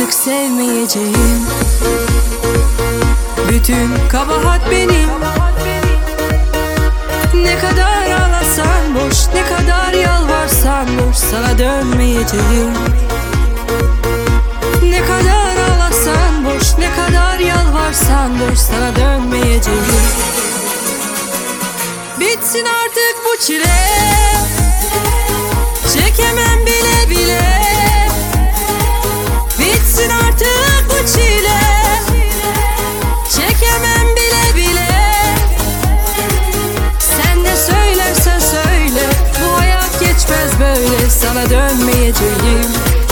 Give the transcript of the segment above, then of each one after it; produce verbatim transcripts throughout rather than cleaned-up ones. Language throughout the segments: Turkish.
artık sevmeyeceğim. Bütün kabahat benim. Ne kadar ağlasan boş, ne kadar yalvarsan boş, sana dönmeyeceğim. Ne kadar ağlasan boş, ne kadar yalvarsan boş, sana dönmeyeceğim. Bitsin artık bu çile, çekemem bile bile. Bitsin artık bu çile, çekemem bile bile. Sen ne söylersen söyle, bu hayat geçmez böyle, sana dönmeyeceğim.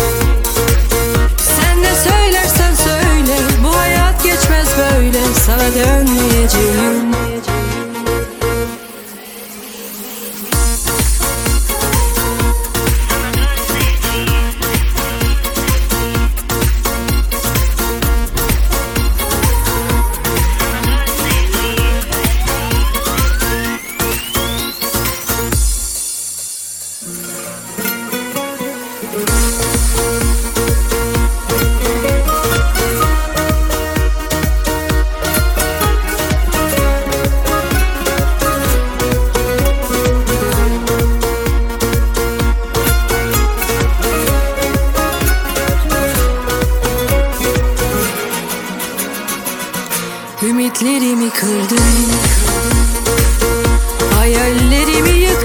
Sen ne söylersen söyle, bu hayat geçmez böyle, sana dönmeyeceğim. Ümitlerimi kırdın, hayallerimi yıktın.